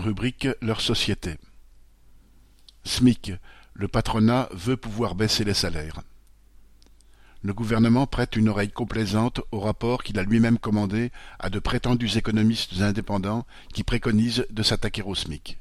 Rubrique leur société. SMIC. Le patronat veut pouvoir baisser les salaires. Le gouvernement prête une oreille complaisante au rapport qu'il a lui-même commandé à de prétendus économistes indépendants qui préconisent de s'attaquer au SMIC.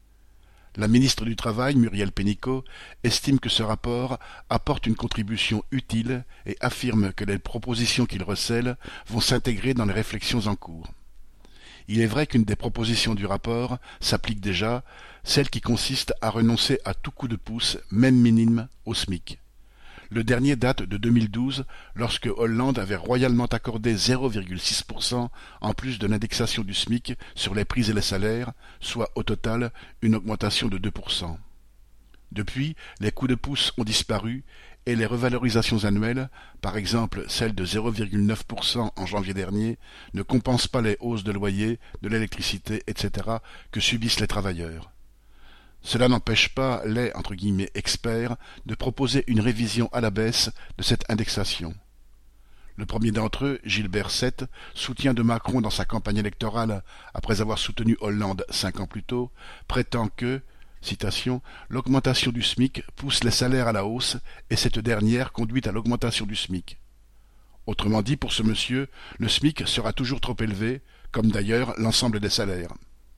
La ministre du Travail, Muriel Pénicaud, estime que ce rapport apporte une contribution utile et affirme que les propositions qu'il recèle vont s'intégrer dans les réflexions en cours. Il est vrai qu'une des propositions du rapport s'applique déjà, celle qui consiste à renoncer à tout coup de pouce, même minime, au SMIC. Le dernier date de 2012, lorsque Hollande avait royalement accordé 0,6% en plus de l'indexation du SMIC sur les prix et les salaires, soit au total une augmentation de 2%. Depuis, les coups de pouce ont disparu et les revalorisations annuelles, par exemple celle de 0,9% en janvier dernier, ne compensent pas les hausses de loyer, de l'électricité, etc. que subissent les travailleurs. Cela n'empêche pas les « experts » de proposer une révision à la baisse de cette indexation. Le premier d'entre eux, Gilbert Sett, soutien de Macron dans sa campagne électorale après avoir soutenu Hollande 5 ans plus tôt, prétend que, citation, « l'augmentation du SMIC pousse les salaires à la hausse et cette dernière conduit à l'augmentation du SMIC ». Autrement dit, pour ce monsieur, le SMIC sera toujours trop élevé, comme d'ailleurs l'ensemble des salaires.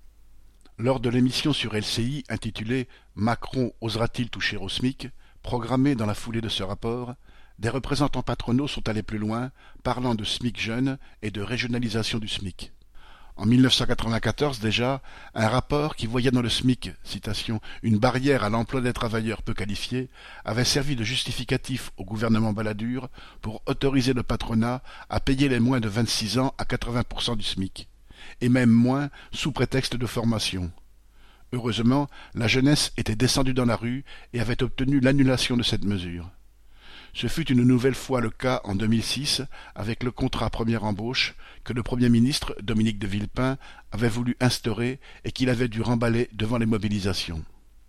Lors de l'émission sur LCI intitulée « Macron osera-t-il toucher au SMIC ?», programmée dans la foulée de ce rapport, des représentants patronaux sont allés plus loin, parlant de SMIC jeune et de régionalisation du SMIC. En 1994 déjà, un rapport qui voyait dans le SMIC, citation, une barrière à l'emploi des travailleurs peu qualifiés, avait servi de justificatif au gouvernement Balladur pour autoriser le patronat à payer les moins de 26 ans à 80% du SMIC. Et même moins sous prétexte de formation. Heureusement, la jeunesse était descendue dans la rue et avait obtenu l'annulation de cette mesure. Ce fut une nouvelle fois le cas en 2006 avec le contrat première embauche que le Premier ministre, Dominique de Villepin, avait voulu instaurer et qu'il avait dû remballer devant les mobilisations.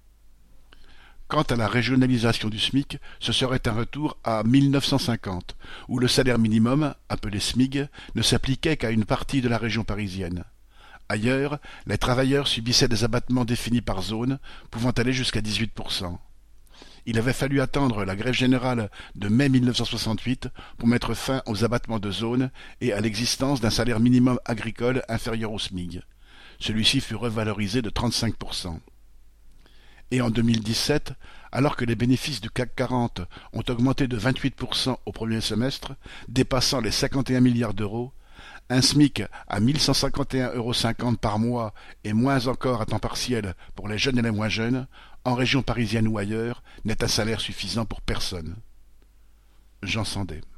Quant à la régionalisation du SMIC, ce serait un retour à 1950, où le salaire minimum, appelé SMIG, ne s'appliquait qu'à une partie de la région parisienne. Ailleurs, les travailleurs subissaient des abattements définis par zone, pouvant aller jusqu'à 18%. Il avait fallu attendre la grève générale de mai 1968 pour mettre fin aux abattements de zone et à l'existence d'un salaire minimum agricole inférieur au SMIG. Celui-ci fut revalorisé de 35%. Et en 2017, alors que les bénéfices du CAC 40 ont augmenté de 28% au premier semestre, dépassant les 51 milliards d'euros, un SMIC à 1 151,50 € par mois et moins encore à temps partiel pour les jeunes et les moins jeunes, en région parisienne ou ailleurs, n'est un salaire suffisant pour personne. Jean Sandé.